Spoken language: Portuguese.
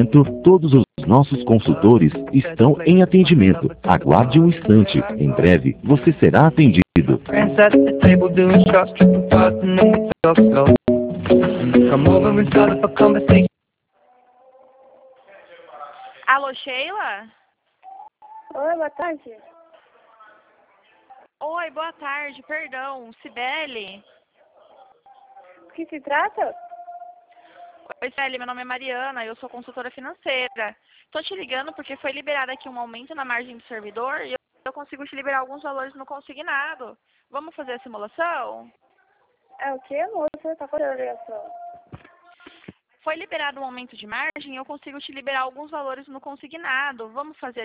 momento, todos os nossos consultores estão em atendimento. Aguarde um instante. Em breve, você será atendido. Alô, Sheila? Oi, boa tarde. Oi, boa tarde, perdão, Cibele? O que se trata? Oi, Cibele, meu nome é Mariana, eu sou consultora financeira. Estou te ligando porque foi liberado aqui um aumento na margem do servidor e eu consigo te liberar alguns valores no consignado. Vamos fazer a simulação? É o que, moça? Tá fora da ligação. Foi liberado um aumento de margem e eu consigo te liberar alguns valores no consignado. Vamos fazer